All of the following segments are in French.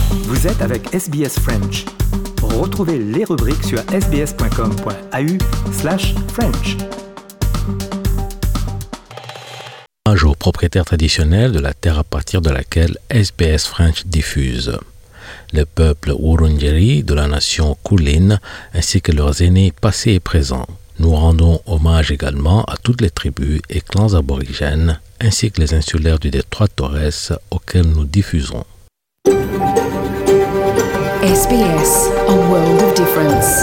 Vous êtes avec SBS French. Retrouvez les rubriques sur sbs.com.au/French. Hommage aux propriétaires traditionnels de la terre à partir de laquelle SBS French diffuse. Le peuple Wurundjeri de la nation Kulin ainsi que leurs aînés passés et présents. Nous rendons hommage également à toutes les tribus et clans aborigènes ainsi que les insulaires du détroit de Torres auxquels nous diffusons. SBS, a world of difference.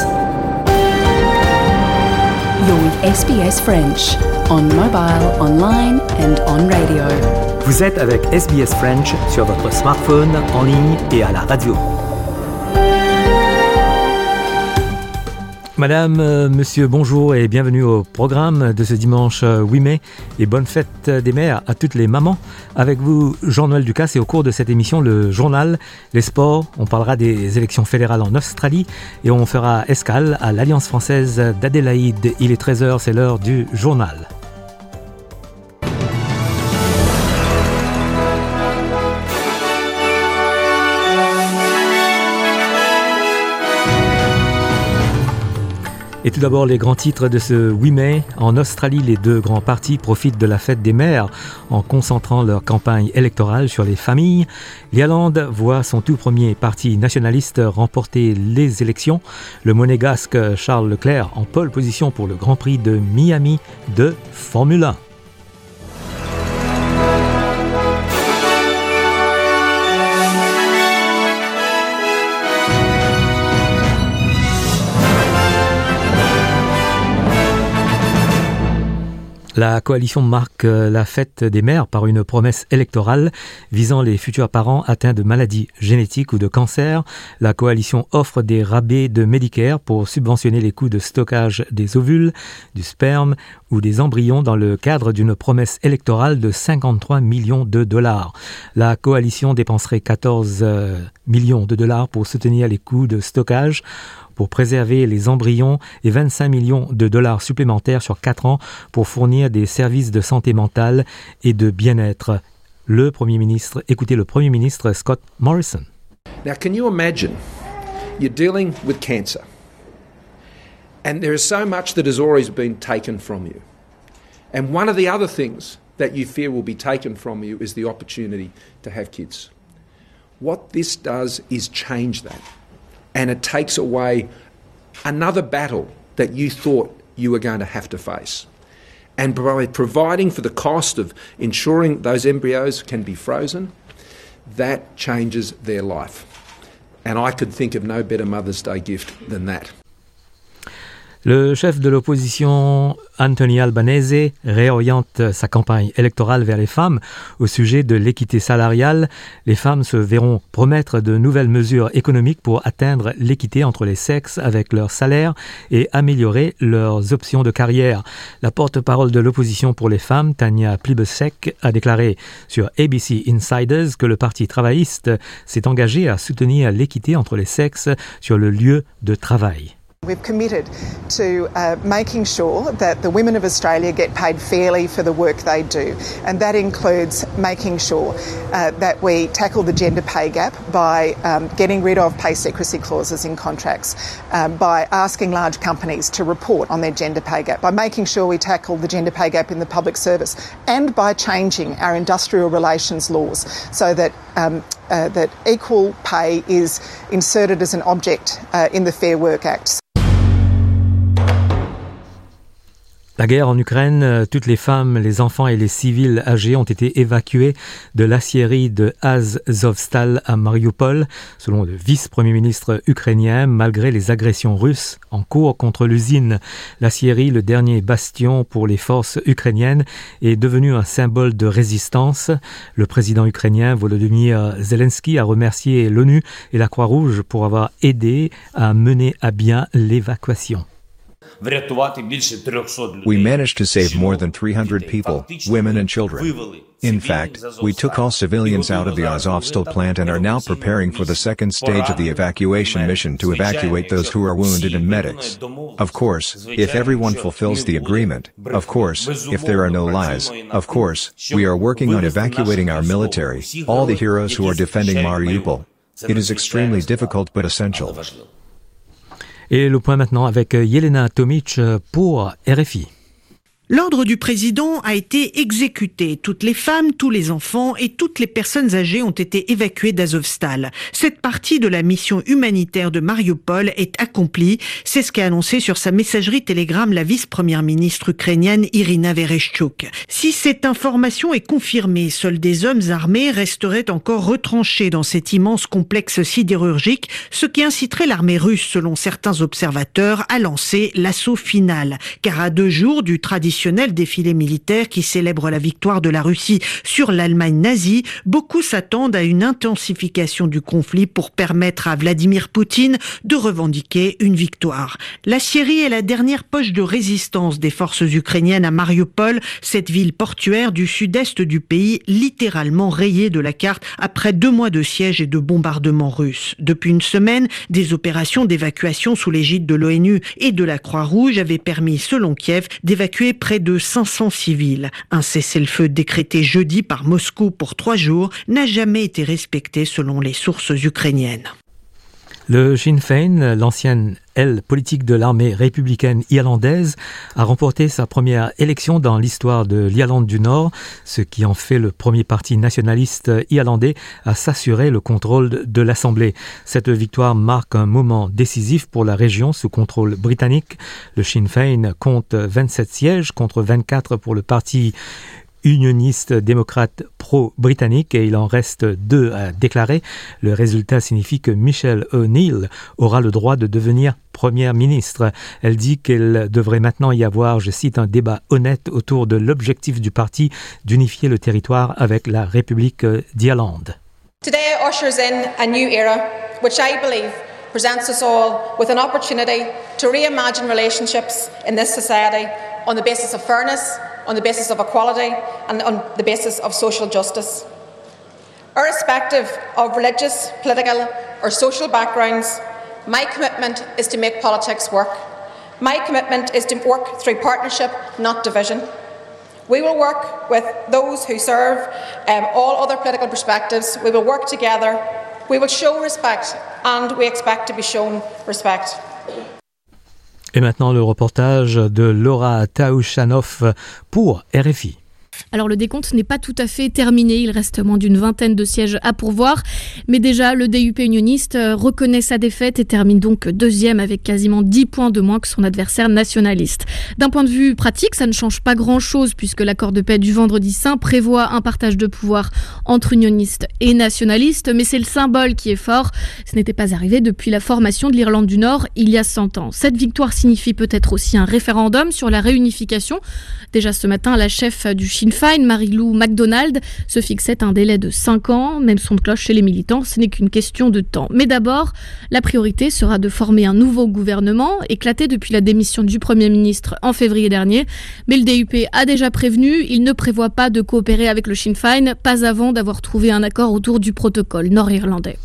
You're with SBS French, on mobile, online and on radio. Vous êtes avec SBS French sur votre smartphone, en ligne et à la radio. Madame, monsieur, bonjour et bienvenue au programme de ce dimanche 8 mai et bonne fête des mères à toutes les mamans. Avec vous, Jean-Noël Ducasse, et au cours de cette émission, le journal, les sports, on parlera des élections fédérales en Australie et on fera escale à l'Alliance française d'Adélaïde. Il est 13h, c'est l'heure du journal. Et tout d'abord, les grands titres de ce 8 mai. En Australie, les deux grands partis profitent de la fête des mères en concentrant leur campagne électorale sur les familles. L'Irlande voit son tout premier parti nationaliste remporter les élections. Le monégasque Charles Leclerc en pole position pour le Grand Prix de Miami de Formule 1. La coalition marque la fête des mères par une promesse électorale visant les futurs parents atteints de maladies génétiques ou de cancer. La coalition offre des rabais de Medicare pour subventionner les coûts de stockage des ovules, du sperme ou des embryons dans le cadre d'une promesse électorale de 53 millions de dollars. La coalition dépenserait 14 millions de dollars pour soutenir les coûts de stockage, pour préserver les embryons et 25 millions de dollars supplémentaires sur 4 ans pour fournir des services de santé mentale et de bien-être. Écoutez le Premier ministre Scott Morrison. Now, can you imagine you're dealing with cancer and there is so much that has already been taken from you. And one of the other things that you fear will be taken from you is the opportunity to have kids. What this does is change that. And it takes away another battle that you thought you were going to have to face. And by providing for the cost of ensuring those embryos can be frozen, that changes their life. And I could think of no better Mother's Day gift than that. Le chef de l'opposition, Anthony Albanese, réoriente sa campagne électorale vers les femmes au sujet de l'équité salariale. Les femmes se verront promettre de nouvelles mesures économiques pour atteindre l'équité entre les sexes avec leur salaire et améliorer leurs options de carrière. La porte-parole de l'opposition pour les femmes, Tanya Plibersek, a déclaré sur ABC Insiders que le Parti travailliste s'est engagé à soutenir l'équité entre les sexes sur le lieu de travail. We've committed to making sure that the women of Australia get paid fairly for the work they do, and that includes making sure that we tackle the gender pay gap by getting rid of pay secrecy clauses in contracts, by asking large companies to report on their gender pay gap, by making sure we tackle the gender pay gap in the public service, and by changing our industrial relations laws so that that equal pay is inserted as an object in the Fair Work Act. La guerre en Ukraine, toutes les femmes, les enfants et les civils âgés ont été évacués de l'aciérie de Azovstal à Mariupol, selon le vice-premier ministre ukrainien, malgré les agressions russes en cours contre l'usine. L'aciérie, le dernier bastion pour les forces ukrainiennes, est devenu un symbole de résistance. Le président ukrainien Volodymyr Zelensky a remercié l'ONU et la Croix-Rouge pour avoir aidé à mener à bien l'évacuation. We managed to save more than 300 people, women and children. In fact, we took all civilians out of the Azovstal plant and are now preparing for the second stage of the evacuation mission to evacuate those who are wounded and medics. Of course, if everyone fulfills the agreement, of course, if there are no lies, of course, we are working on evacuating our military, all the heroes who are defending Mariupol. It is extremely difficult but essential. Et le point maintenant avec Yelena Tomic pour RFI. L'ordre du président a été exécuté. Toutes les femmes, tous les enfants et toutes les personnes âgées ont été évacuées d'Azovstal. Cette partie de la mission humanitaire de Mariupol est accomplie. C'est ce qu'a annoncé sur sa messagerie Telegram la vice-première ministre ukrainienne Irina Vereshchuk. Si cette information est confirmée, seuls des hommes armés resteraient encore retranchés dans cet immense complexe sidérurgique, ce qui inciterait l'armée russe, selon certains observateurs, à lancer l'assaut final. Car à 2 jours du traditionnel défilé militaire qui célèbre la victoire de la Russie sur l'Allemagne nazie, beaucoup s'attendent à une intensification du conflit pour permettre à Vladimir Poutine de revendiquer une victoire. La Syrie est la dernière poche de résistance des forces ukrainiennes à Mariupol, cette ville portuaire du sud-est du pays, littéralement rayée de la carte après 2 mois de siège et de bombardements russes. Depuis une semaine, des opérations d'évacuation sous l'égide de l'ONU et de la Croix-Rouge avaient permis, selon Kiev, d'évacuer près de 500 civils. Un cessez-le-feu décrété jeudi par Moscou pour 3 jours n'a jamais été respecté selon les sources ukrainiennes. Le Sinn Féin, l'ancienne aile politique de l'armée républicaine irlandaise, a remporté sa première élection dans l'histoire de l'Irlande du Nord, ce qui en fait le premier parti nationaliste irlandais à s'assurer le contrôle de l'Assemblée. Cette victoire marque un moment décisif pour la région sous contrôle britannique. Le Sinn Féin compte 27 sièges contre 24 pour le parti unioniste démocrate pro-britannique et il en reste 2 à déclarer. Le résultat signifie que Michelle O'Neill aura le droit de devenir première ministre. Elle dit qu'il devrait maintenant y avoir, je cite, un débat honnête autour de l'objectif du parti d'unifier le territoire avec la République d'Irlande. Today ushers in a new era, which I believe presents us all with an opportunity to reimagine relationships in this society on the basis of fairness, on the basis of equality and on the basis of social justice. Irrespective of religious, political or social backgrounds, my commitment is to make politics work. My commitment is to work through partnership, not division. We will work with those who serve all other political perspectives. We will work together. We will show respect and we expect to be shown respect. Et maintenant le reportage de Laura Taouchanoff pour RFI. Alors le décompte n'est pas tout à fait terminé, il reste moins d'une vingtaine de sièges à pourvoir, mais déjà le DUP unioniste reconnaît sa défaite et termine donc 2e avec quasiment 10 points de moins que son adversaire nationaliste. D'un point de vue pratique, ça ne change pas grand-chose puisque l'accord de paix du Vendredi Saint prévoit un partage de pouvoir entre unionistes et nationalistes, mais c'est le symbole qui est fort. Ce n'était pas arrivé depuis la formation de l'Irlande du Nord il y a 100 ans. Cette victoire signifie peut-être aussi un référendum sur la réunification. Déjà ce matin, la chef du Sinn Féin, Mary-Lou MacDonald, se fixait un délai de 5 ans. Même son de cloche chez les militants, ce n'est qu'une question de temps. Mais d'abord, la priorité sera de former un nouveau gouvernement, éclaté depuis la démission du Premier ministre en février dernier. Mais le DUP a déjà prévenu, il ne prévoit pas de coopérer avec le Sinn Féin, pas avant d'avoir trouvé un accord autour du protocole nord-irlandais.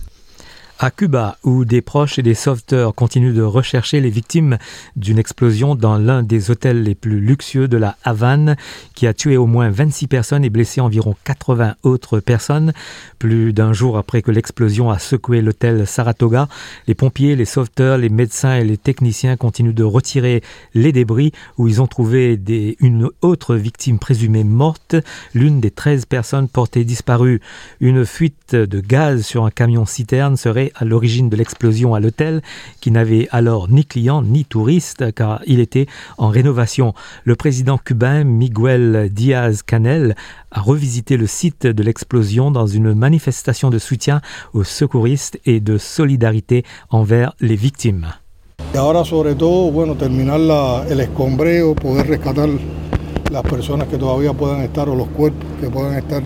À Cuba, où des proches et des sauveteurs continuent de rechercher les victimes d'une explosion dans l'un des hôtels les plus luxueux de la Havane, qui a tué au moins 26 personnes et blessé environ 80 autres personnes. Plus d'un jour après que l'explosion a secoué l'hôtel Saratoga, les pompiers, les sauveteurs, les médecins et les techniciens continuent de retirer les débris où ils ont trouvé une autre victime présumée morte, l'une des 13 personnes portées disparues. Une fuite de gaz sur un camion-citerne serait à l'origine de l'explosion à l'hôtel, qui n'avait alors ni clients ni touristes car il était en rénovation. Le président cubain Miguel Díaz-Canel a revisité le site de l'explosion dans une manifestation de soutien aux secouristes et de solidarité envers les victimes. Y ahora sobre todo, bueno, terminar el escombreo, poder rescatar las personas que todavía puedan estar o los cuerpos que puedan estar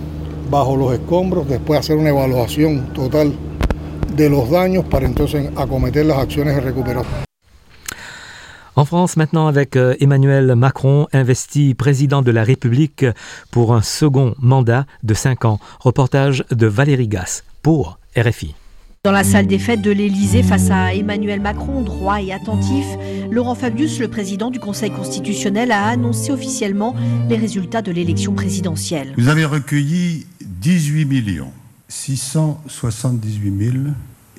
bajo los escombros, después hacer una evaluación total de los daños para entonces acometer las acciones de recuperación. En France, maintenant, avec Emmanuel Macron, investi président de la République pour un second mandat de 5 ans. Reportage de Valérie Gasse pour RFI. Dans la salle des fêtes de l'Élysée, face à Emmanuel Macron, droit et attentif, Laurent Fabius, le président du Conseil constitutionnel, a annoncé officiellement les résultats de l'élection présidentielle. Vous avez recueilli 18 678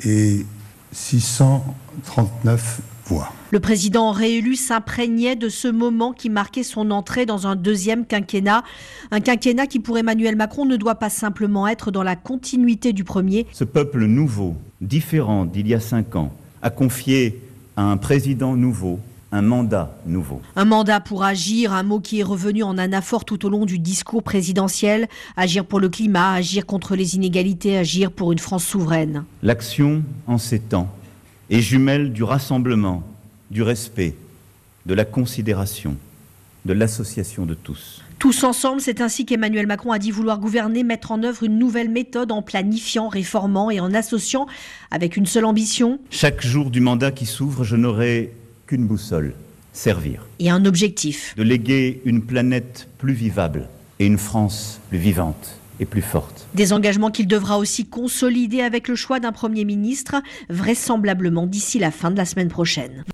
639 voix. Le président réélu s'imprégnait de ce moment qui marquait son entrée dans un deuxième quinquennat. Un quinquennat qui, pour Emmanuel Macron, ne doit pas simplement être dans la continuité du premier. Ce peuple nouveau, différent d'il y a 5 ans, a confié à un président nouveau un mandat nouveau. Un mandat pour agir, un mot qui est revenu en anaphore tout au long du discours présidentiel. Agir pour le climat, agir contre les inégalités, agir pour une France souveraine. L'action, en ces temps, est jumelle du rassemblement, du respect, de la considération, de l'association de tous. Tous ensemble, c'est ainsi qu'Emmanuel Macron a dit vouloir gouverner, mettre en œuvre une nouvelle méthode en planifiant, réformant et en associant avec une seule ambition. Chaque jour du mandat qui s'ouvre, je n'aurai qu'une boussole, servir. Et un objectif. De léguer une planète plus vivable et une France plus vivante et plus forte. Des engagements qu'il devra aussi consolider avec le choix d'un Premier ministre, vraisemblablement d'ici la fin de la semaine prochaine.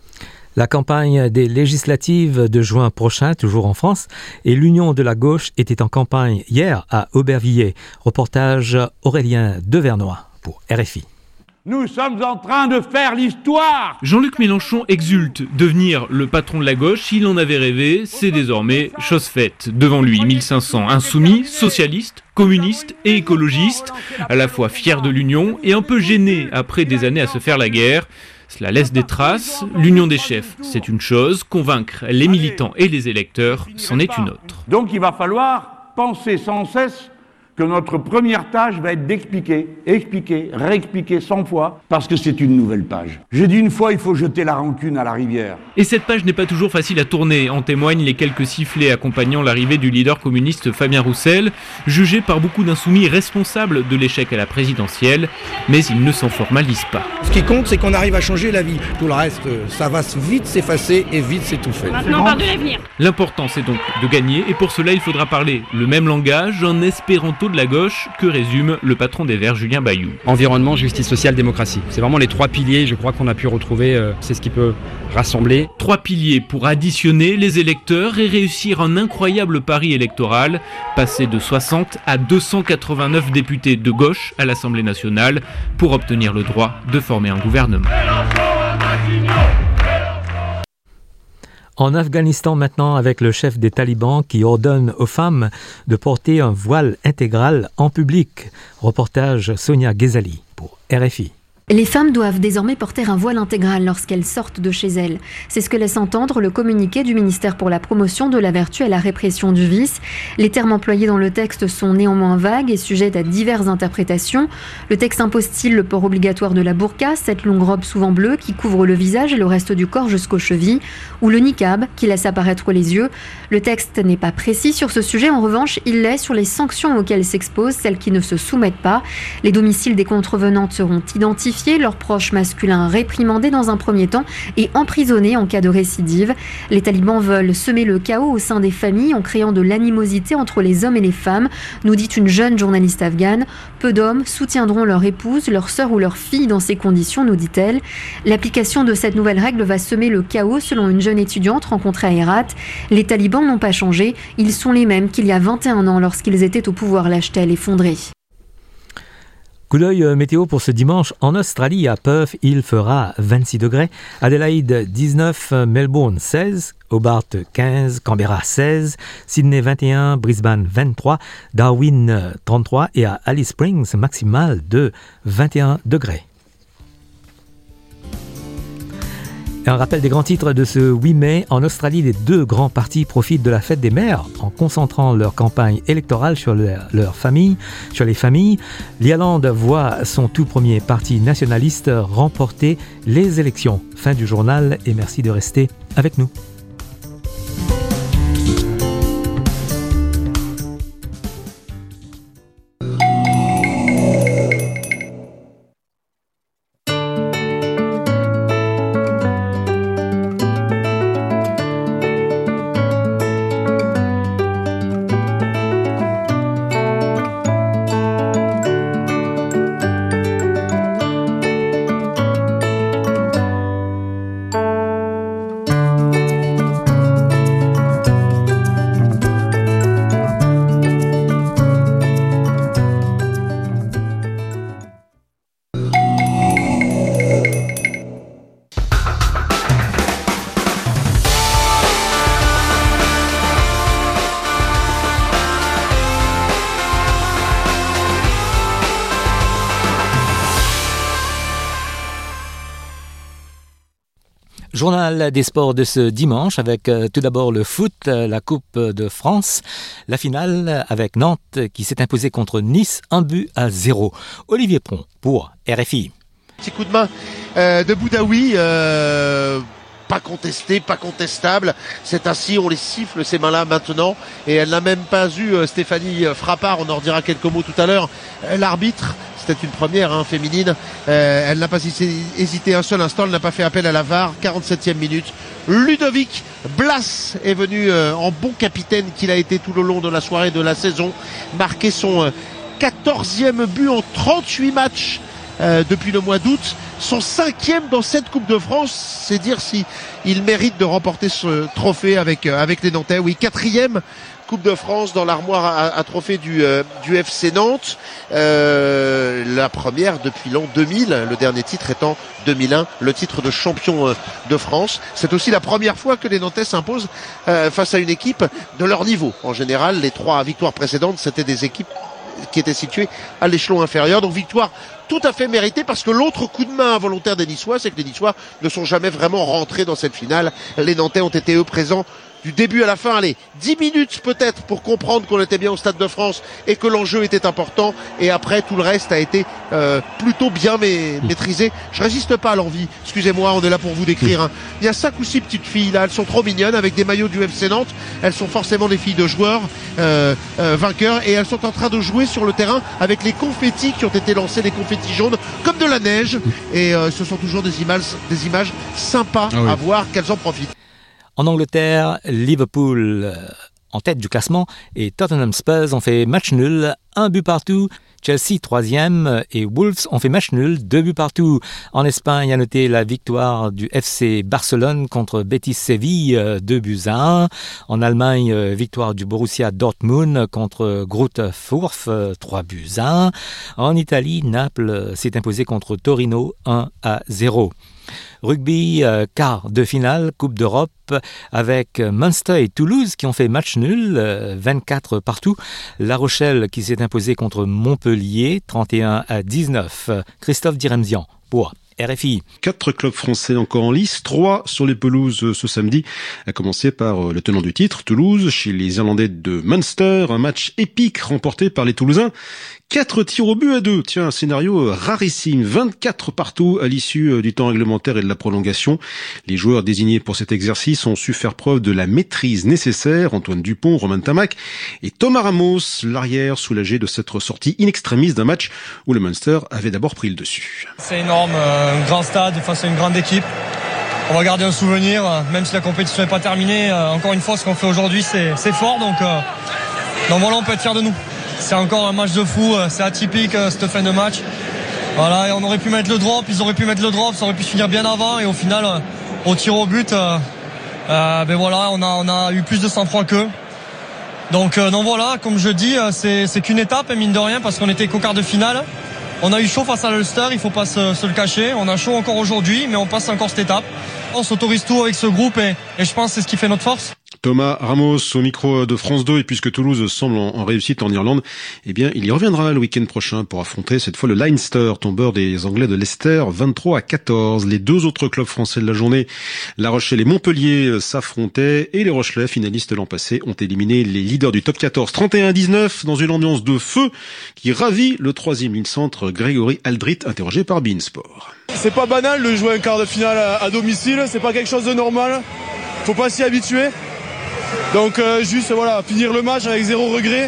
La campagne des législatives de juin prochain, toujours en France, et l'Union de la gauche était en campagne hier à Aubervilliers. Reportage Aurélien Devernois pour RFI. Nous sommes en train de faire l'histoire. Jean-Luc Mélenchon exulte. Devenir le patron de la gauche, il en avait rêvé, c'est désormais chose faite. Devant lui, 1500 insoumis, socialistes, communistes et écologistes, à la fois fiers de l'union et un peu gênés après des années à se faire la guerre. Cela laisse des traces. L'union des chefs, c'est une chose. Convaincre les militants et les électeurs, c'en est une autre. Donc il va falloir penser sans cesse que notre première tâche va être d'expliquer, expliquer, réexpliquer 100 fois, parce que c'est une nouvelle page. J'ai dit une fois, il faut jeter la rancune à la rivière. Et cette page n'est pas toujours facile à tourner, en témoignent les quelques sifflets accompagnant l'arrivée du leader communiste Fabien Roussel, jugé par beaucoup d'insoumis responsable de l'échec à la présidentielle, mais il ne s'en formalise pas. Ce qui compte, c'est qu'on arrive à changer la vie. Tout le reste, ça va vite s'effacer et vite s'étouffer. Maintenant, on parle de l'avenir. L'important, c'est donc de gagner, et pour cela, il faudra parler le même langage, en espéranto de la gauche, que résume le patron des Verts, Julien Bayou. Environnement, justice sociale, démocratie. C'est vraiment les 3 piliers, je crois, qu'on a pu retrouver. C'est ce qui peut rassembler. 3 piliers pour additionner les électeurs et réussir un incroyable pari électoral, passer de 60 à 289 députés de gauche à l'Assemblée nationale pour obtenir le droit de former un gouvernement. En Afghanistan maintenant, avec le chef des talibans qui ordonne aux femmes de porter un voile intégral en public. Reportage Sonia Ghezali pour RFI. Les femmes doivent désormais porter un voile intégral lorsqu'elles sortent de chez elles. C'est ce que laisse entendre le communiqué du ministère pour la promotion de la vertu et la répression du vice. Les termes employés dans le texte sont néanmoins vagues et sujets à diverses interprétations. Le texte impose-t-il le port obligatoire de la burqa, cette longue robe souvent bleue qui couvre le visage et le reste du corps jusqu'aux chevilles, ou le niqab qui laisse apparaître les yeux. Le texte n'est pas précis sur ce sujet. En revanche, il l'est sur les sanctions auxquelles s'exposent celles qui ne se soumettent pas. Les domiciles des contrevenantes seront identifiés, leurs proches masculins réprimandés dans un premier temps et emprisonnés en cas de récidive. Les talibans veulent semer le chaos au sein des familles en créant de l'animosité entre les hommes et les femmes, nous dit une jeune journaliste afghane. Peu d'hommes soutiendront leur épouse, leur sœur ou leur fille dans ces conditions, nous dit-elle. L'application de cette nouvelle règle va semer le chaos selon une jeune étudiante rencontrée à Herat. Les talibans n'ont pas changé, ils sont les mêmes qu'il y a 21 ans lorsqu'ils étaient au pouvoir, lâche-t-elle effondrée. Coup d'œil météo pour ce dimanche. En Australie, à Perth, il fera 26 degrés. Adélaïde, 19. Melbourne, 16. Hobart, 15. Canberra, 16. Sydney, 21. Brisbane, 23. Darwin, 33. Et à Alice Springs, maximal de 21 degrés. Un rappel des grands titres de ce 8 mai. En Australie, les 2 grands partis profitent de la fête des mères en concentrant leur campagne électorale sur leur famille, sur les familles. L'Irlande voit son tout premier parti nationaliste remporter les élections. Fin du journal et merci de rester avec nous. Journal des sports de ce dimanche avec tout d'abord le foot, la Coupe de France, la finale avec Nantes qui s'est imposée contre Nice 1-0. Olivier Pron pour RFI. Petit coup de main de Boudaoui, pas contesté, pas contestable. C'est ainsi, on les siffle ces mains-là maintenant. Et elle n'a même pas eu Stéphanie Frappard, on en redira quelques mots tout à l'heure. L'arbitre, c'était une première féminine. Elle n'a pas hésité un seul instant, elle n'a pas fait appel à la VAR. 47e minute. Ludovic Blas est venu en bon capitaine qu'il a été tout le long de la soirée de la saison. Marqué son 14e but en 38 matchs depuis le mois d'août. Son 5e dans cette Coupe de France. C'est dire si il mérite de remporter ce trophée avec les Nantais. Oui, 4e Coupe de France dans l'armoire à trophée du FC Nantes. La première depuis l'an 2000, le dernier titre étant 2001, le titre de champion de France. C'est aussi la première fois que les Nantais s'imposent face à une équipe de leur niveau. En général, les 3 victoires précédentes, c'était des équipes qui étaient situées à l'échelon inférieur. Donc victoire tout à fait méritée, parce que l'autre coup de main involontaire des Niçois, c'est que les Niçois ne sont jamais vraiment rentrés dans cette finale. Les Nantais ont été eux présents du début à la fin. Allez, 10 minutes peut-être pour comprendre qu'on était bien au Stade de France et que l'enjeu était important, et après tout le reste a été plutôt bien maîtrisé. Je résiste pas à l'envie, excusez-moi, on est là pour vous décrire. Il y a 5 ou 6 petites filles là, elles sont trop mignonnes avec des maillots du FC Nantes. Elles sont forcément des filles de joueurs vainqueurs, et elles sont en train de jouer sur le terrain avec les confettis qui ont été lancés, les confettis jaunes comme de la neige, et ce sont toujours des images sympas à voir, qu'elles en profitent. En Angleterre, Liverpool en tête du classement et Tottenham Spurs ont fait match nul, 1 but partout. Chelsea 3e et Wolves ont fait match nul, 2 buts partout. En Espagne, à noter la victoire du FC Barcelone contre Betis Séville, 2-1. En Allemagne, victoire du Borussia Dortmund contre Greuther Fürth, 3-1. En Italie, Naples s'est imposé contre Torino, 1-0. Rugby, quart de finale, Coupe d'Europe, avec Munster et Toulouse qui ont fait match nul, 24 partout. La Rochelle qui s'est imposée contre Montpellier, 31-19. Christophe Diremzian pour RFI. 4 clubs français encore en lice, 3 sur les pelouses ce samedi, à commencer par le tenant du titre, Toulouse, chez les Irlandais de Munster, un match épique remporté par les Toulousains. 4 tirs au but à 2. Tiens, un scénario rarissime. 24 partout à l'issue du temps réglementaire et de la prolongation. Les joueurs désignés pour cet exercice ont su faire preuve de la maîtrise nécessaire. Antoine Dupont, Romain Tamac et Thomas Ramos, l'arrière, soulagé de s'être sorti in extremis d'un match où le Munster avait d'abord pris le dessus. C'est énorme, un grand stade face à une grande équipe. On va garder un souvenir, même si la compétition n'est pas terminée. Encore une fois, ce qu'on fait aujourd'hui, c'est fort. Donc voilà, on peut être fiers de nous. C'est encore un match de fou, c'est atypique cette fin de match. Voilà, et on aurait pu mettre le drop, ils auraient pu mettre le drop, ça aurait pu finir bien avant, et au final, au tir au but, voilà, on a eu plus de sang-froid qu'eux. Donc voilà, comme je dis, c'est qu'une étape, mine de rien, parce qu'on était qu'au quart de finale. On a eu chaud face à l'Ulster, il faut pas se le cacher. On a chaud encore aujourd'hui, mais on passe encore cette étape. On s'autorise tout avec ce groupe, et je pense que c'est ce qui fait notre force. Thomas Ramos au micro de France 2, et puisque Toulouse semble en réussite en Irlande, eh bien, il y reviendra le week-end prochain pour affronter cette fois le Leinster, tombeur des Anglais de Leicester, 23-14. Les 2 autres clubs français de la journée, La Rochelle et Montpellier, s'affrontaient, et les Rochelais, finalistes l'an passé, ont éliminé les leaders du top 14, 31-19, dans une ambiance de feu qui ravit le 3e ligne centre Grégory Aldrit, interrogé par Beansport. C'est pas banal de jouer un quart de finale à domicile, c'est pas quelque chose de normal, faut pas s'y habituer. Donc juste voilà, finir le match avec 0 regret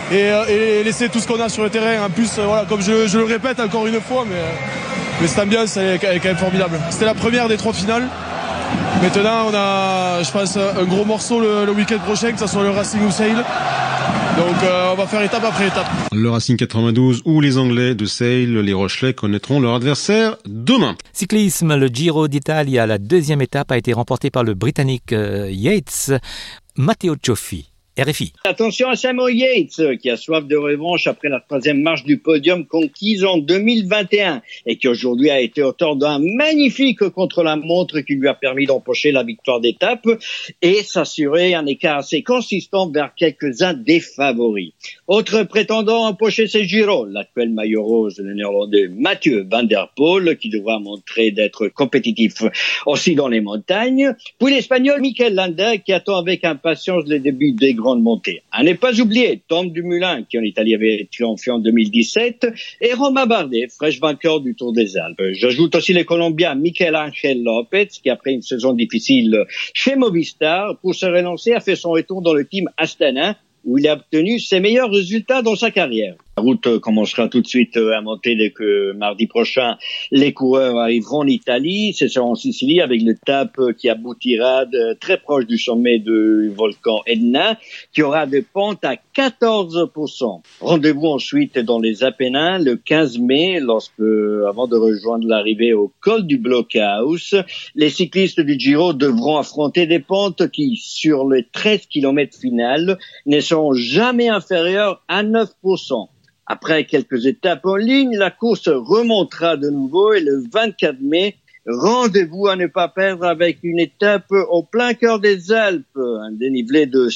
et laisser tout ce qu'on a sur le terrain. En plus voilà, comme je le répète encore une fois, mais cette ambiance elle est quand même formidable. C'était la première des 3 finales. Maintenant on a, je pense, un gros morceau le week-end prochain, que ce soit le Racing ou Sale. Donc on va faire étape après étape. Le Racing 92 ou les Anglais de Sale, les Rochelais connaîtront leur adversaire demain. Cyclisme, le Giro d'Italia, la 2e étape a été remportée par le Britannique Yates. Matteo Cioffi RFI. Attention à Samuel Yates, qui a soif de revanche après la 3e marche du podium conquise en 2021 et qui aujourd'hui a été auteur d'un magnifique contre-la-montre qui lui a permis d'empocher la victoire d'étape et s'assurer un écart assez consistant vers quelques-uns des favoris. Autre prétendant à empocher ce Giro, l'actuel maillot rose, le néerlandais Mathieu van der Poel, qui devra montrer d'être compétitif aussi dans les montagnes. Puis l'espagnol Mikel Landa, qui attend avec impatience les débuts des grandes montées. À ne pas oublier Tom Dumoulin, qui en Italie avait triomphé en 2017, et Romain Bardet, fraîche vainqueur du Tour des Alpes. J'ajoute aussi les Colombiens Miguel Ángel López, qui après une saison difficile chez Movistar, pour se relancer, a fait son retour dans le team Astana, où il a obtenu ses meilleurs résultats dans sa carrière. La route commencera tout de suite à monter dès que mardi prochain, les coureurs arriveront en Italie. Ce sera en Sicile avec l'étape qui aboutira très proche du sommet du volcan Etna, qui aura des pentes à 14%. Rendez-vous ensuite dans les Apennins le 15 mai, avant de rejoindre l'arrivée au col du Blockhaus. Les cyclistes du Giro devront affronter des pentes qui, sur les 13 km finales, ne seront jamais inférieures à 9%. Après quelques étapes en ligne, la course remontera de nouveau et le 24 mai, rendez-vous à ne pas perdre avec une étape au plein cœur des Alpes, un dénivelé de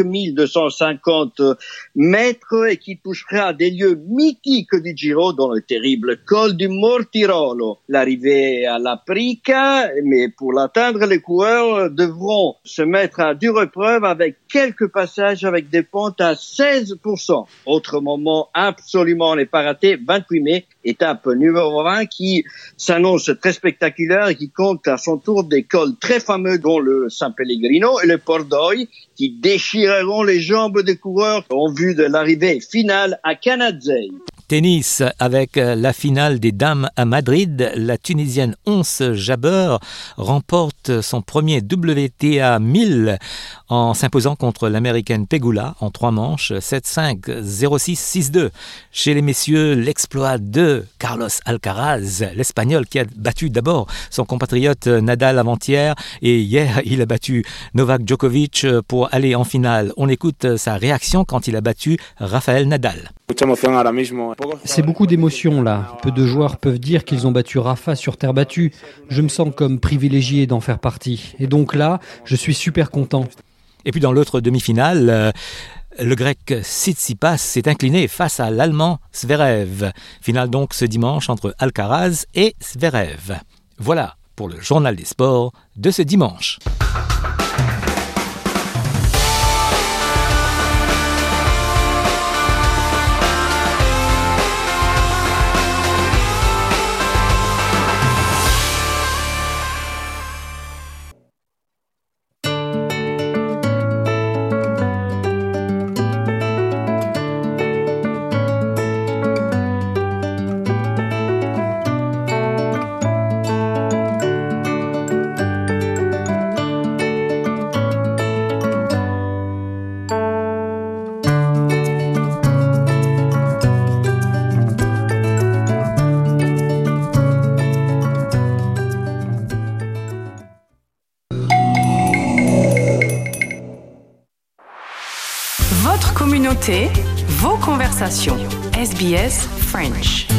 5250 mètres et qui touchera des lieux mythiques du Giro, dont le terrible col du Mortirolo. L'arrivée à la Prica, mais pour l'atteindre, les coureurs devront se mettre à dure épreuve avec quelques passages avec des pentes à 16%. Autre moment absolument n'est pas raté, 28 mai, étape numéro 20 qui s'annonce très spectaculaire et qui compte à son tour des cols très fameux dont le San Pellegrino et le Pordoi qui déchireront les jambes des coureurs en vue de l'arrivée finale à Canazei. Tennis avec la finale des dames à Madrid. La Tunisienne Ons Jabeur remporte son premier WTA 1000 en s'imposant contre l'Américaine Pegula en 3 manches, 7-5, 0-6, 6-2. Chez les messieurs, l'exploit de Carlos Alcaraz, l'Espagnol qui a battu d'abord son compatriote Nadal avant-hier et hier il a battu Novak Djokovic pour aller en finale. On écoute sa réaction quand il a battu Rafael Nadal. C'est beaucoup d'émotions là. Peu de joueurs peuvent dire qu'ils ont battu Rafa sur terre battue. Je me sens comme privilégié d'en faire partie. Et donc là, je suis super content. Et puis dans l'autre demi-finale, le grec Tsitsipas s'est incliné face à l'allemand Zverev. Finale donc ce dimanche entre Alcaraz et Zverev. Voilà pour le journal des sports de ce dimanche. Vos conversations. SBS French.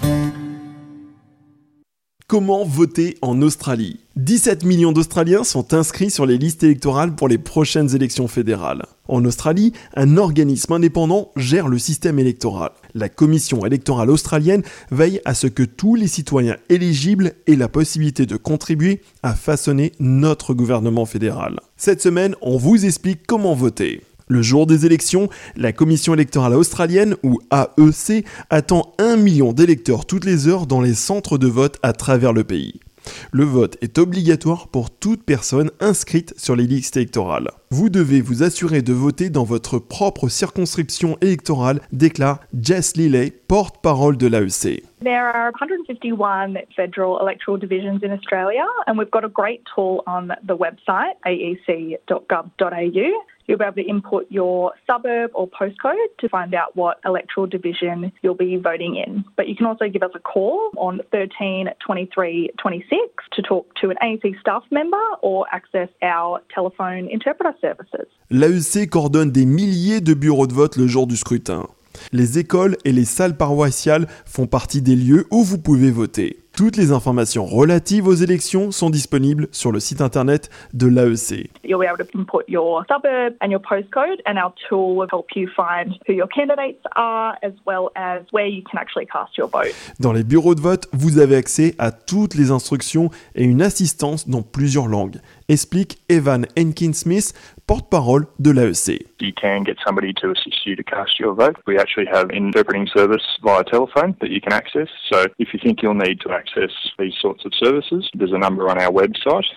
Comment voter en Australie ? 17 millions d'Australiens sont inscrits sur les listes électorales pour les prochaines élections fédérales. En Australie, un organisme indépendant gère le système électoral. La Commission électorale australienne veille à ce que tous les citoyens éligibles aient la possibilité de contribuer à façonner notre gouvernement fédéral. Cette semaine, on vous explique comment voter. Le jour des élections, la Commission électorale australienne, ou AEC, attend 1 million d'électeurs toutes les heures dans les centres de vote à travers le pays. Le vote est obligatoire pour toute personne inscrite sur les listes électorales. Vous devez vous assurer de voter dans votre propre circonscription électorale, déclare Jess Lilley, porte-parole de l'AEC. There are 151 federal electoral divisions in Australia, and we've got a great tool on the website, aec.gov.au. You'll be able to input your suburb or postcode to find out what electoral division you'll be voting in. But you can also give us a call on 13 23 26 to talk to an AEC staff member or access our telephone interpreter services. L'AEC coordonne des milliers de bureaux de vote le jour du scrutin. Les écoles et les salles paroissiales font partie des lieux où vous pouvez voter. Toutes les informations relatives aux élections sont disponibles sur le site internet de l'AEC. You'll be able to input your suburb and your postcode, and our tool will help you find who your candidates are as well as where you can actually cast your vote. Dans les bureaux de vote, vous avez accès à toutes les instructions et une assistance dans plusieurs langues, explique Evan Henkin-Smith, porte-parole de l'AEC. You can get somebody to assist you to cast your vote. We actually have an interpreting service via telephone that you can access. So if you think you'll need to access these sorts of services, there's a number on our website,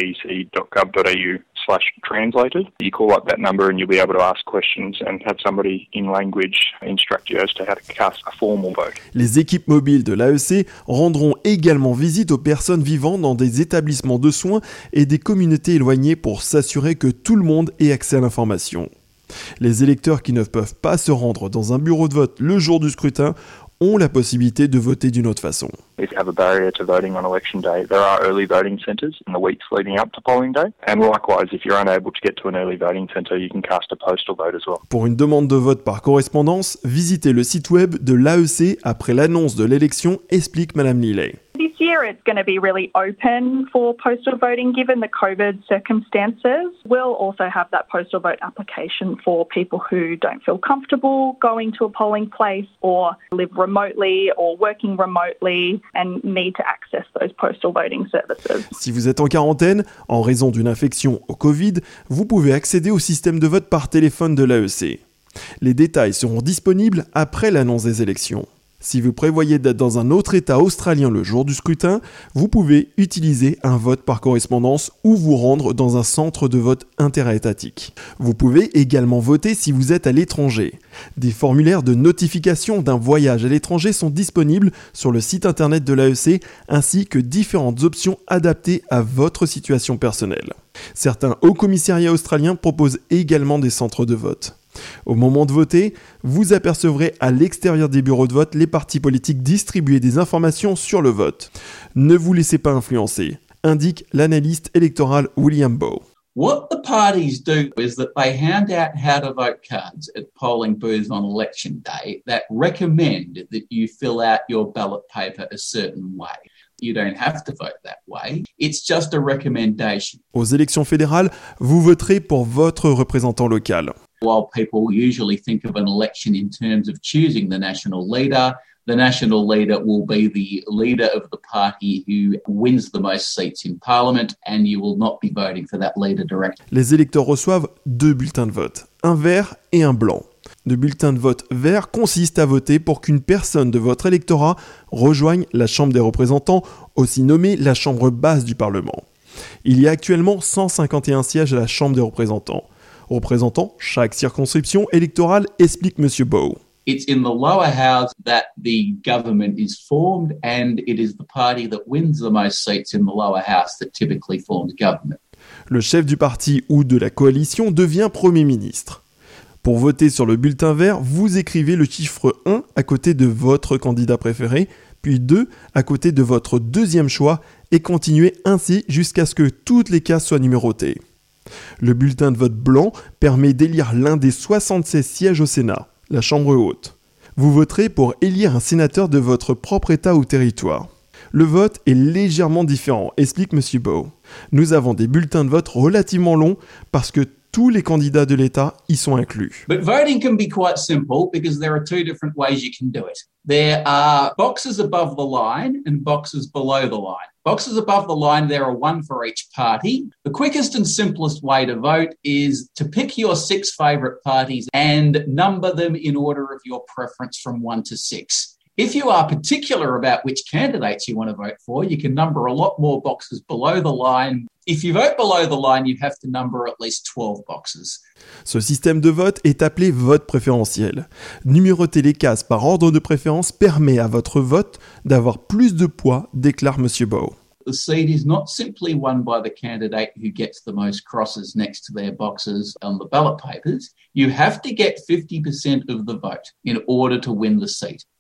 aec.gov.au/translated. You call up that number and you'll be able to ask questions and have somebody in language instruct you as to how to cast a formal vote. Les équipes mobiles de l'AEC rendront également visite aux personnes vivant dans des établissements de soins et des communautés éloignées pour s'assurer que tout le monde ait accès à l'information. Les électeurs qui ne peuvent pas se rendre dans un bureau de vote le jour du scrutin ont la possibilité de voter d'une autre façon. If you have a barrier to voting on election day, there are early voting centres in the weeks leading up to polling day. And likewise, if you're unable to get to an early voting centre, you can cast a postal vote as well. Pour une demande de vote par correspondance, visitez le site web de l'AEC après l'annonce de l'élection, explique Madame Lillet. This year it's going to be really open for postal voting given the COVID circumstances. We'll also have that postal vote application for people who don't feel comfortable going to a polling place or live remotely or working remotely and need to access those postal voting services. Si vous êtes en quarantaine, en raison d'une infection au Covid, vous pouvez accéder au système de vote par téléphone de l'AEC. Les détails seront disponibles après l'annonce des élections. Si vous prévoyez d'être dans un autre État australien le jour du scrutin, vous pouvez utiliser un vote par correspondance ou vous rendre dans un centre de vote interétatique. Vous pouvez également voter si vous êtes à l'étranger. Des formulaires de notification d'un voyage à l'étranger sont disponibles sur le site internet de l'AEC ainsi que différentes options adaptées à votre situation personnelle. Certains hauts commissariats australiens proposent également des centres de vote. Au moment de voter, vous apercevrez à l'extérieur des bureaux de vote les partis politiques distribuer des informations sur le vote. Ne vous laissez pas influencer, indique l'analyste électoral William Bowe. What the parties do is that they hand out how to vote cards at polling booths on election day that recommend that you fill out your ballot paper a certain way. You don't have to vote that way. It's just a recommendation. Aux élections fédérales, vous voterez pour votre représentant local. While people usually think of an election in terms of choosing the national leader will be the leader of the party who wins the most seats in Parliament, and you will not be voting for that leader directly. Les électeurs reçoivent 2 bulletins de vote, un vert et un blanc. Le bulletin de vote vert consiste à voter pour qu'une personne de votre électorat rejoigne la Chambre des représentants, aussi nommée la Chambre basse du Parlement. Il y a actuellement 151 sièges à la Chambre des représentants. Représentant chaque circonscription électorale, explique M. Bowe. It's in the lower house that the government is formed, and it is the party that wins the most seats in the lower house that typically forms government. Le chef du parti ou de la coalition devient Premier ministre. Pour voter sur le bulletin vert, vous écrivez le chiffre 1 à côté de votre candidat préféré, puis 2 à côté de votre deuxième choix, et continuez ainsi jusqu'à ce que toutes les cases soient numérotées. Le bulletin de vote blanc permet d'élire l'un des 76 sièges au Sénat, la Chambre haute. Vous voterez pour élire un sénateur de votre propre État ou territoire. Le vote est légèrement différent, explique M. Bowe. Nous avons des bulletins de vote relativement longs parce que tous les candidats de l'État y sont inclus. But voting can be quite simple because there are 2 different ways you can do it. There are boxes above the line and boxes below the line. Boxes above the line, there are 1 for each party. The quickest and simplest way to vote is to pick your 6 favourite parties and number them in order of your preference from 1 to 6. If you are particular about which candidates you want to vote for, you can number a lot more boxes below the line. If you vote below the line, you have to number at least 12 boxes. Ce système de vote est appelé vote préférentiel. Numéroter les cases par ordre de préférence permet à votre vote d'avoir plus de poids, déclare M. Bowe. The seat is not simply won by the candidate who gets the most crosses next to their boxes on the ballot papers. You have to get 50% of the vote in order to win the seat.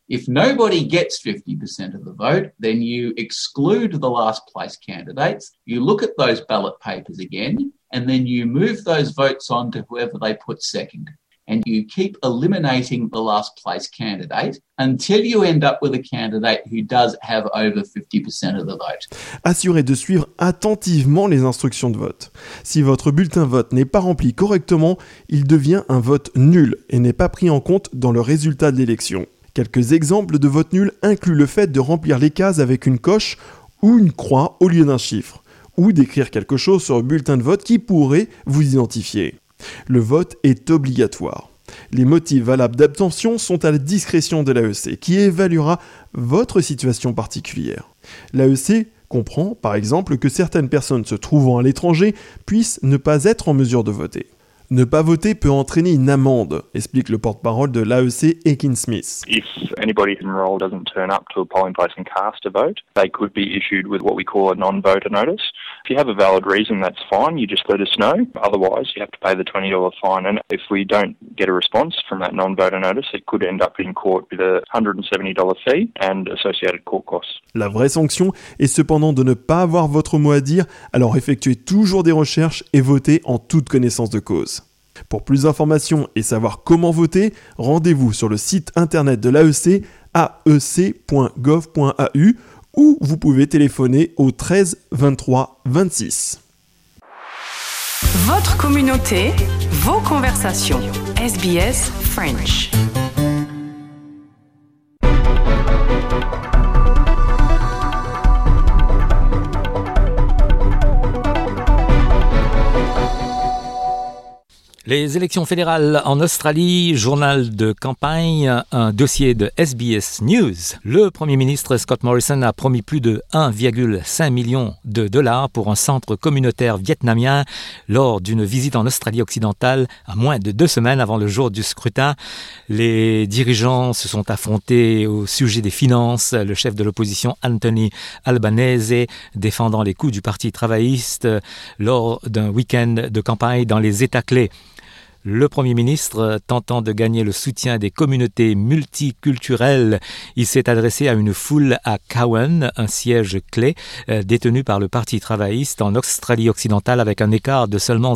If nobody gets 50% of the vote, then you exclude the last place candidates. You look at those ballot papers again, and then you move those votes on to whoever they put second. And you keep eliminating the last place candidate until you end up with a candidate who does have over 50% of the vote. Assurez de suivre attentivement les instructions de vote. Si votre bulletin vote n'est pas rempli correctement, il devient un vote nul et n'est pas pris en compte dans le résultat de l'élection. Quelques exemples de vote nul incluent le fait de remplir les cases avec une coche ou une croix au lieu d'un chiffre, ou d'écrire quelque chose sur le bulletin de vote qui pourrait vous identifier. Le vote est obligatoire. Les motifs valables d'abstention sont à la discrétion de l'AEC, qui évaluera votre situation particulière. L'AEC comprend, par exemple, que certaines personnes se trouvant à l'étranger puissent ne pas être en mesure de voter. Ne pas voter peut entraîner une amende, explique le porte-parole de l'AEC, Aiken Smith. If anybody enrolled doesn't turn up to a polling place and cast a vote, they could be issued with what we call a non-voter notice. If you have a valid reason, that's fine. You just let us know. Otherwise, you have to pay the $20 fine. And if we don't get a response from that non-voter notice, it could end up in court with a $170 fee and associated court costs. La vraie sanction est cependant de ne pas avoir votre mot à dire, alors effectuez toujours des recherches et votez en toute connaissance de cause. Pour plus d'informations et savoir comment voter, rendez-vous sur le site internet de l'AEC, aec.gov.au, ou vous pouvez téléphoner au 13 23 26. Votre communauté, vos conversations. SBS French. Les élections fédérales en Australie, journal de campagne, un dossier de SBS News. Le Premier ministre Scott Morrison a promis plus de 1,5 million de dollars pour un centre communautaire vietnamien lors d'une visite en Australie occidentale à moins de 2 semaines avant le jour du scrutin. Les dirigeants se sont affrontés au sujet des finances. Le chef de l'opposition Anthony Albanese défendant les coups du Parti travailliste lors d'un week-end de campagne dans les États clés. Le Premier ministre, tentant de gagner le soutien des communautés multiculturelles, il s'est adressé à une foule à Cowan, un siège clé détenu par le Parti travailliste en Australie occidentale avec un écart de seulement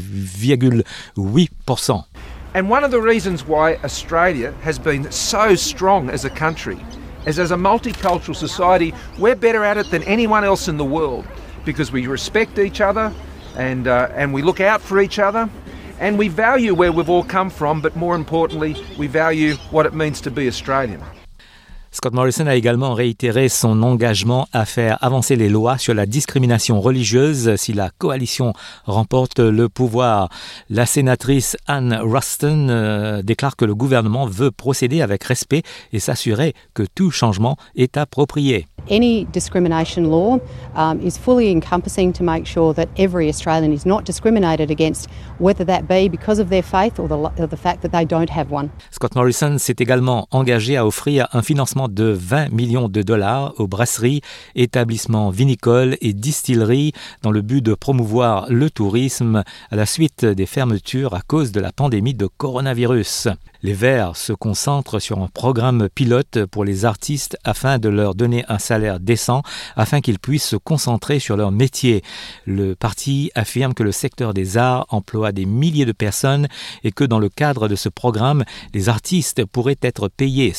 0,8%. And one of the reasons why Australia has been so strong as a country is as a multicultural society, we're better at it than anyone else in the world because we respect each other and we look out for each other. And we value where we've all come from, but more importantly, we value what it means to be Australian. Scott Morrison a également réitéré son engagement à faire avancer les lois sur la discrimination religieuse si la coalition remporte le pouvoir. La sénatrice Anne Ruston déclare que le gouvernement veut procéder avec respect et s'assurer que tout changement est approprié. Any discrimination law is fully encompassing to make sure that every Australian is not discriminated against, whether that be because of their faith or the fact that they don't have one. Scott Morrison s'est également engagé à offrir un financement de 20 millions de dollars aux brasseries, établissements vinicoles et distilleries dans le but de promouvoir le tourisme à la suite des fermetures à cause de la pandémie de coronavirus. Les Verts se concentrent sur un programme pilote pour les artistes afin de leur donner un salaire décent afin qu'ils puissent se concentrer sur leur métier. Le parti affirme que le secteur des arts emploie des milliers de personnes et que dans le cadre de ce programme, les artistes pourraient être payés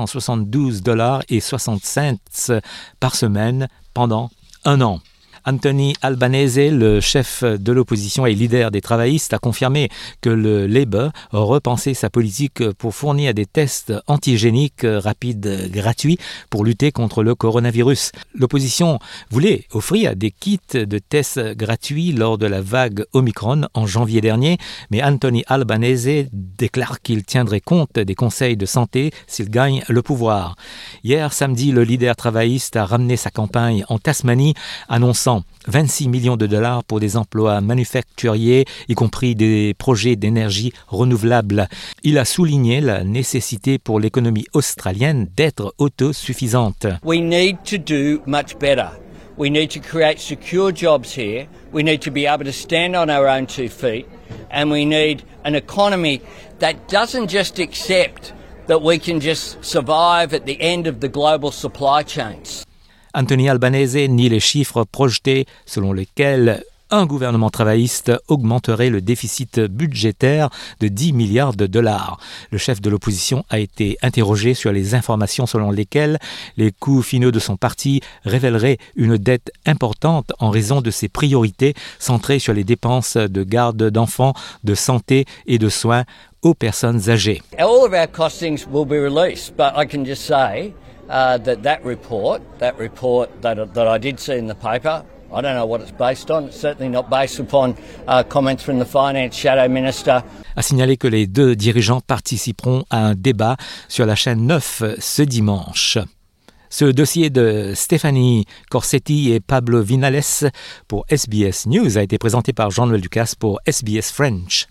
$772.60 par semaine pendant 1 an. Anthony Albanese, le chef de l'opposition et leader des travaillistes, a confirmé que le Labour a repensé sa politique pour fournir des tests antigéniques rapides gratuits pour lutter contre le coronavirus. L'opposition voulait offrir des kits de tests gratuits lors de la vague Omicron en janvier dernier, mais Anthony Albanese déclare qu'il tiendrait compte des conseils de santé s'il gagne le pouvoir. Hier, samedi, le leader travailliste a ramené sa campagne en Tasmanie, annonçant 26 millions de dollars pour des emplois manufacturiers, y compris des projets d'énergie renouvelable. Il a souligné la nécessité pour l'économie australienne d'être autosuffisante. We need to do much better. We need to create secure jobs here. We need to be able to stand on our own 2 feet. And we need an economy that doesn't just accept that we can just survive at the end of the global supply chains. Anthony Albanese nie les chiffres projetés selon lesquels un gouvernement travailliste augmenterait le déficit budgétaire de 10 milliards de dollars. Le chef de l'opposition a été interrogé sur les informations selon lesquelles les coûts finaux de son parti révéleraient une dette importante en raison de ses priorités centrées sur les dépenses de garde d'enfants, de santé et de soins aux personnes âgées. All of our costings will be released, but I can just say that report that I did see in the paper, I don't know what it's based on. It's certainly not based upon comments from the Finance Shadow Minister. A signalé que les deux dirigeants participeront à un débat sur la chaîne 9 ce dimanche. Ce dossier de Stéphanie Corsetti et Pablo Vinales pour SBS News a été présenté par Jean-Noël Ducasse pour SBS French.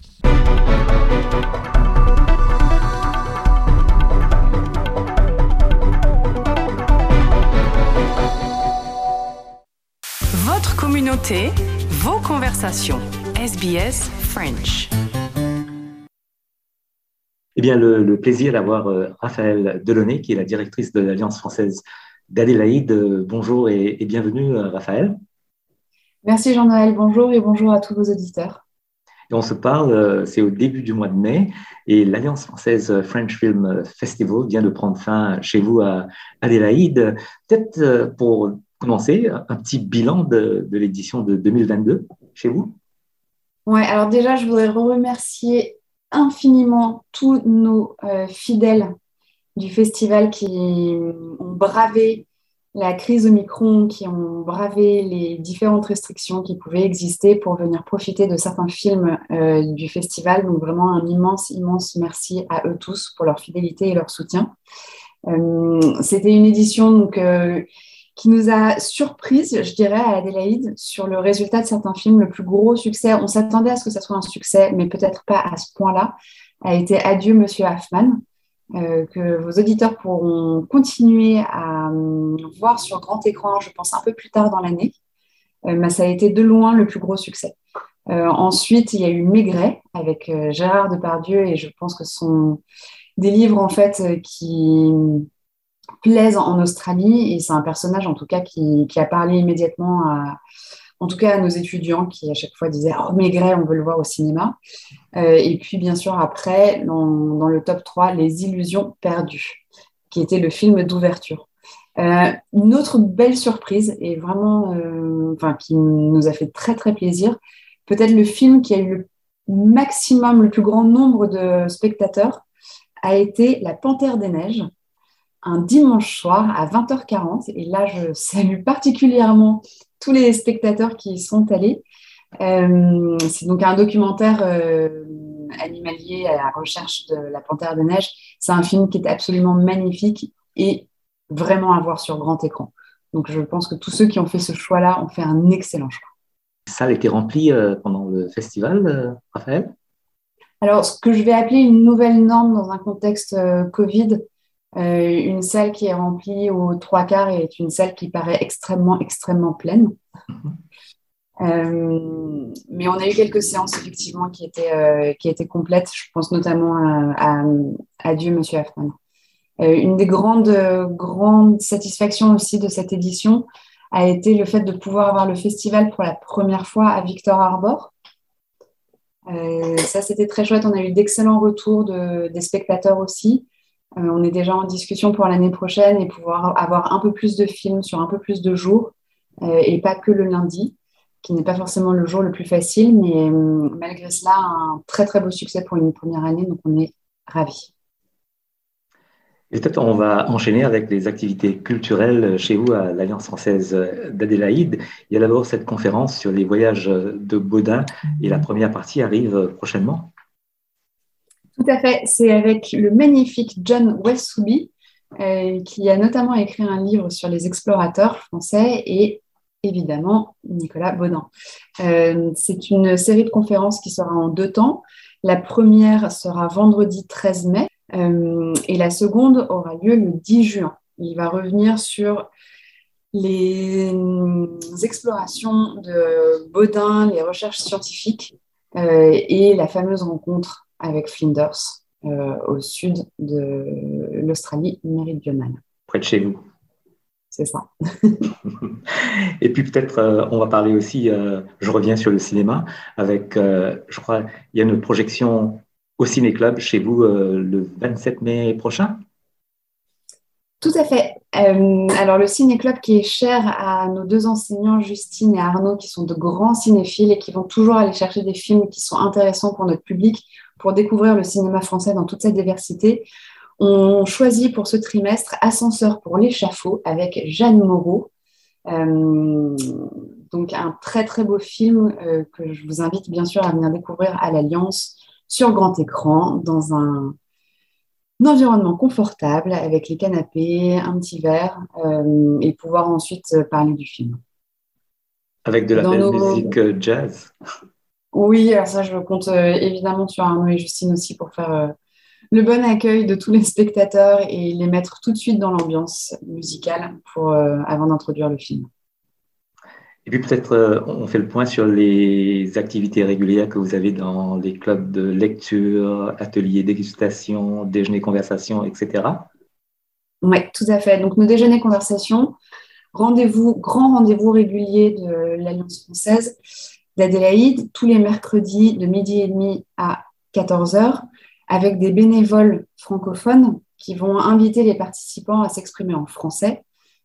Votre communauté, vos conversations. SBS French. Eh bien, le plaisir d'avoir Raphaël Delaunay, qui est la directrice de l'Alliance française d'Adélaïde. Bonjour et bienvenue, Raphaël. Merci Jean-Noël, bonjour et bonjour à tous vos auditeurs. Et on se parle, c'est au début du mois de mai, et l'Alliance française French Film Festival vient de prendre fin chez vous à Adélaïde. Peut-être pour commencer, un petit bilan de l'édition de 2022 chez vous. Ouais, alors déjà, je voudrais remercier infiniment tous nos fidèles du festival qui ont bravé la crise Omicron, qui ont bravé les différentes restrictions qui pouvaient exister pour venir profiter de certains films du festival. Donc vraiment un immense merci à eux tous pour leur fidélité et leur soutien. C'était une édition donc, qui nous a surprise, je dirais, à Adélaïde sur le résultat de certains films. Le plus gros succès, on s'attendait à ce que ça soit un succès, mais peut-être pas à ce point-là, a été Adieu, Monsieur Hoffman, que vos auditeurs pourront continuer à voir sur grand écran, je pense, un peu plus tard dans l'année. Mais ça a été de loin le plus gros succès. Ensuite, il y a eu Maigret avec Gérard Depardieu, et je pense que ce sont des livres, en fait, qui plaisent en Australie, et c'est un personnage en tout cas qui a parlé immédiatement en tout cas à nos étudiants qui à chaque fois disaient « Oh Maigret, on veut le voir au cinéma ». Et puis bien sûr après, dans le top 3, Les Illusions perdues, qui était le film d'ouverture. Une autre belle surprise, et vraiment qui nous a fait très très plaisir, peut-être le film qui a eu le maximum, le plus grand nombre de spectateurs, a été La Panthère des Neiges, un dimanche soir à 20h40. Et là, je salue particulièrement tous les spectateurs qui y sont allés. C'est donc un documentaire animalier à la recherche de la Panthère des Neiges. C'est un film qui est absolument magnifique et vraiment à voir sur grand écran. Donc, je pense que tous ceux qui ont fait ce choix-là ont fait un excellent choix. La salle a été remplie pendant le festival, Raphaël ? Alors, ce que je vais appeler une nouvelle norme dans un contexte Covid, une salle qui est remplie aux 3/4 est une salle qui paraît extrêmement pleine. Mais on a eu quelques séances effectivement qui étaient complètes. Je pense notamment à Adieu, Monsieur Hoffman. Une des grandes satisfactions aussi de cette édition a été le fait de pouvoir avoir le festival pour la première fois à Victor Harbor. Ça, c'était très chouette. On a eu d'excellents retours des spectateurs aussi. On est déjà en discussion pour l'année prochaine et pouvoir avoir un peu plus de films sur un peu plus de jours et pas que le lundi, qui n'est pas forcément le jour le plus facile, mais malgré cela, un très très beau succès pour une première année, donc on est ravis. Et peut-être on va enchaîner avec les activités culturelles chez vous à l'Alliance française d'Adélaïde. Il y a d'abord cette conférence sur les voyages de Baudin et la première partie arrive prochainement. Tout à fait, c'est avec le magnifique John Westhuby qui a notamment écrit un livre sur les explorateurs français et évidemment Nicolas Baudin. C'est une série de conférences qui sera en 2 temps. La première sera vendredi 13 mai et la seconde aura lieu le 10 juin. Il va revenir sur les explorations de Baudin, les recherches scientifiques et la fameuse rencontre avec Flinders. au sud de l'Australie méridionale. Près de chez vous. C'est ça. Et puis peut-être, on va parler aussi, je reviens sur le cinéma, avec, je crois, il y a une projection au Ciné-Club chez vous le 27 mai prochain. Tout à fait. Alors le Ciné-Club qui est cher à nos deux enseignants, Justine et Arnaud, qui sont de grands cinéphiles et qui vont toujours aller chercher des films qui sont intéressants pour notre public, pour découvrir le cinéma français dans toute sa diversité. On choisit pour ce trimestre Ascenseur pour l'échafaud avec Jeanne Moreau. Donc un très très beau film que je vous invite bien sûr à venir découvrir à l'Alliance sur grand écran dans un environnement confortable avec les canapés, un petit verre et pouvoir ensuite parler du film. Avec de la belle musique jazz. Oui, alors ça je compte évidemment sur Arnaud et Justine aussi pour faire le bon accueil de tous les spectateurs et les mettre tout de suite dans l'ambiance musicale avant d'introduire le film. Et puis peut-être on fait le point sur les activités régulières que vous avez dans les clubs de lecture, ateliers dégustation, déjeuner conversation, etc. Oui, tout à fait. Donc nos déjeuners conversation, grand rendez-vous régulier de l'Alliance française d'Adélaïde, tous les mercredis de 12h30 à 14h, avec des bénévoles francophones qui vont inviter les participants à s'exprimer en français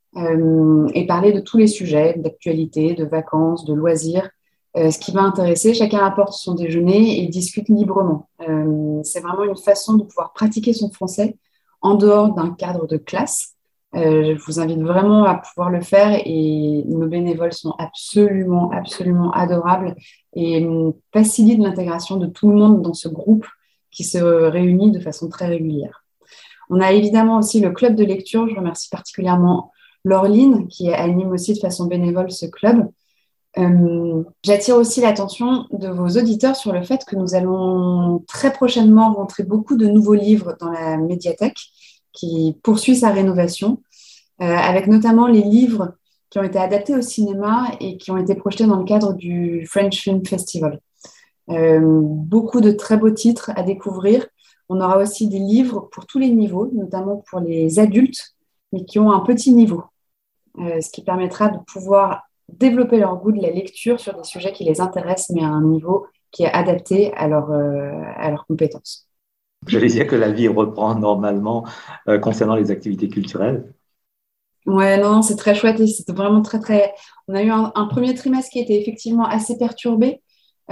et parler de tous les sujets, d'actualité, de vacances, de loisirs, ce qui va intéresser. Chacun apporte son déjeuner et discute librement. C'est vraiment une façon de pouvoir pratiquer son français en dehors d'un cadre de classe. Je vous invite vraiment à pouvoir le faire et nos bénévoles sont absolument adorables et facilitent l'intégration de tout le monde dans ce groupe qui se réunit de façon très régulière. On a évidemment aussi le club de lecture. Je remercie particulièrement Laureline qui anime aussi de façon bénévole ce club. J'attire aussi l'attention de vos auditeurs sur le fait que nous allons très prochainement rentrer beaucoup de nouveaux livres dans la médiathèque qui poursuit sa rénovation, avec notamment les livres qui ont été adaptés au cinéma et qui ont été projetés dans le cadre du French Film Festival. Beaucoup de très beaux titres à découvrir. On aura aussi des livres pour tous les niveaux, notamment pour les adultes, mais qui ont un petit niveau, ce qui permettra de pouvoir développer leur goût de la lecture sur des sujets qui les intéressent, mais à un niveau qui est adapté à leurs compétences. J'allais dire que la vie reprend normalement concernant les activités culturelles. Ouais, non, c'est très chouette et c'était vraiment très, très... On a eu un premier trimestre qui était effectivement assez perturbé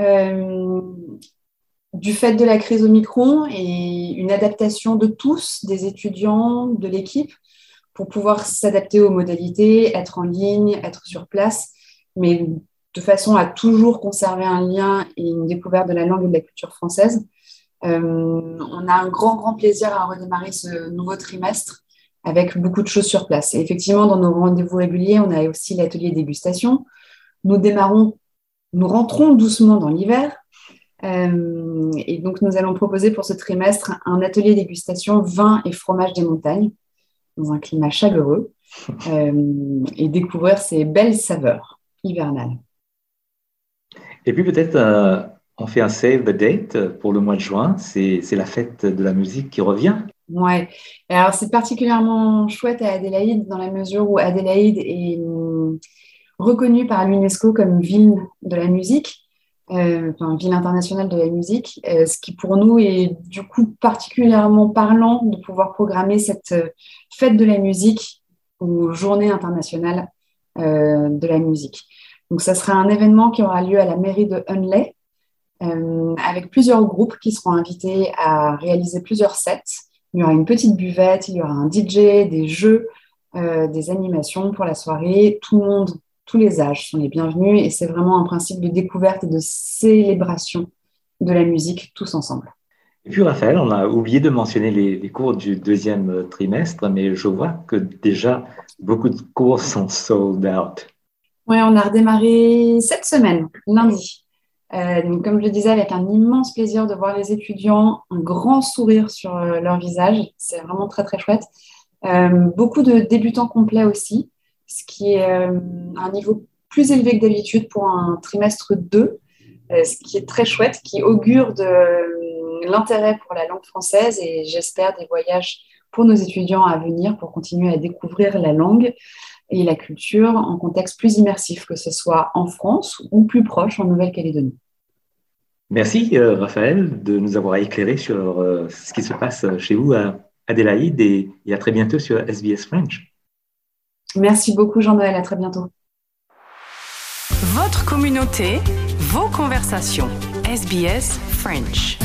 du fait de la crise Omicron et une adaptation de tous, des étudiants, de l'équipe, pour pouvoir s'adapter aux modalités, être en ligne, être sur place, mais de façon à toujours conserver un lien et une découverte de la langue et de la culture française. On a un grand plaisir à redémarrer ce nouveau trimestre avec beaucoup de choses sur place. Et effectivement, dans nos rendez-vous réguliers, on a aussi l'atelier dégustation. Nous rentrons doucement dans l'hiver. Et donc, nous allons proposer pour ce trimestre un atelier dégustation vin et fromage des montagnes dans un climat chaleureux et découvrir ces belles saveurs hivernales. Et puis peut-être, on fait un save the date pour le mois de juin. C'est la fête de la musique qui revient. Ouais. Alors, c'est particulièrement chouette à Adélaïde dans la mesure où Adélaïde est reconnue par l'UNESCO comme ville de la musique, ville internationale de la musique, ce qui pour nous est du coup particulièrement parlant de pouvoir programmer cette fête de la musique ou journée internationale de la musique. Donc, ça sera un événement qui aura lieu à la mairie de Hunley avec plusieurs groupes qui seront invités à réaliser plusieurs sets. Il y aura une petite buvette, il y aura un DJ, des jeux, des animations pour la soirée. Tout le monde, tous les âges sont les bienvenus et c'est vraiment un principe de découverte et de célébration de la musique tous ensemble. Et puis Raphaël, on a oublié de mentionner les cours du deuxième trimestre, mais je vois que déjà beaucoup de cours sont sold out. Oui, on a redémarré cette semaine, lundi. Donc, comme je le disais, avec un immense plaisir de voir les étudiants, un grand sourire sur leur visage. C'est vraiment très, très chouette. Beaucoup de débutants complets aussi, ce qui est un niveau plus élevé que d'habitude pour un trimestre 2, ce qui est très chouette, qui augure l'intérêt pour la langue française et j'espère des voyages pour nos étudiants à venir pour continuer à découvrir la langue et la culture en contexte plus immersif, que ce soit en France ou plus proche en Nouvelle-Calédonie. Merci Raphaël de nous avoir éclairé sur ce qui se passe chez vous à Adélaïde et à très bientôt sur SBS French. Merci beaucoup Jean-Noël, à très bientôt. Votre communauté, vos conversations. SBS French.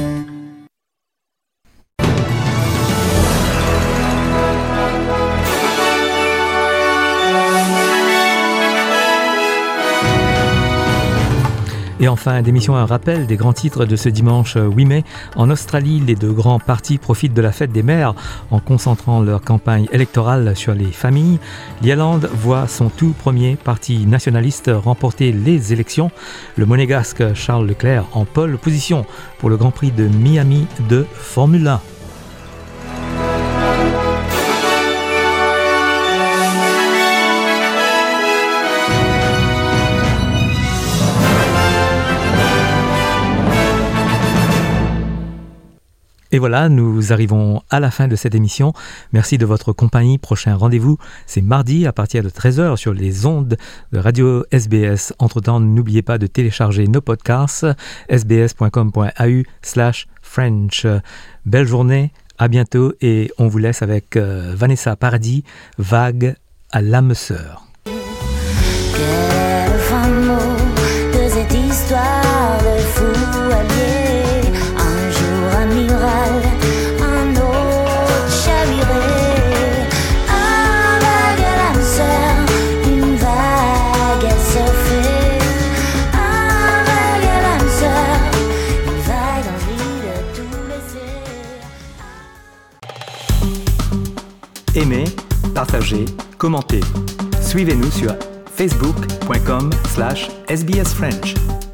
Et en fin d'émission, un rappel des grands titres de ce dimanche 8 mai. En Australie, les deux grands partis profitent de la fête des mères en concentrant leur campagne électorale sur les familles. L'Irlande voit son tout premier parti nationaliste remporter les élections. Le monégasque Charles Leclerc en pole position pour le Grand Prix de Miami de Formule 1. Et voilà, nous arrivons à la fin de cette émission. Merci de votre compagnie. Prochain rendez-vous, c'est mardi à partir de 13h sur les ondes de Radio SBS. Entre-temps, n'oubliez pas de télécharger nos podcasts sbs.com.au/French. Belle journée, à bientôt et on vous laisse avec Vanessa Paradis, Vague à l'âme sœur. Quel fin mot de cette histoire de fou allié. Aimez, partagez, commentez. Suivez-nous sur facebook.com/sbsfrench.